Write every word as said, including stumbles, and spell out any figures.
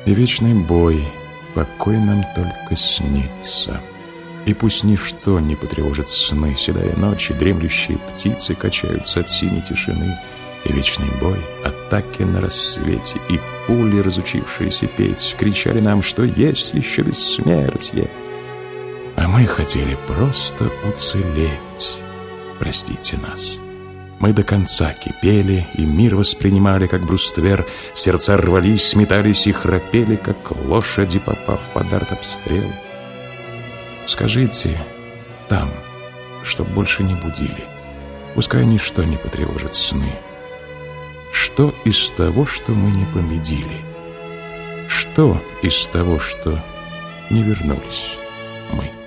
И вечный бой, покой нам только снится. И пусть ничто не потревожит сны, седая ночи, дремлющие птицы качаются от синей тишины. И вечный бой, атаки на рассвете, и пули, разучившиеся петь, кричали нам, что есть еще бессмертие. А мы хотели просто уцелеть. Простите нас. Мы до конца кипели, и мир воспринимали, как бруствер. Сердца рвались, сметались и храпели, как лошади, попав под артобстрел. Скажите там, чтоб больше не будили. Пускай ничто не потревожит сны. Что из того, что мы не победили? Что из того, что не вернулись мы?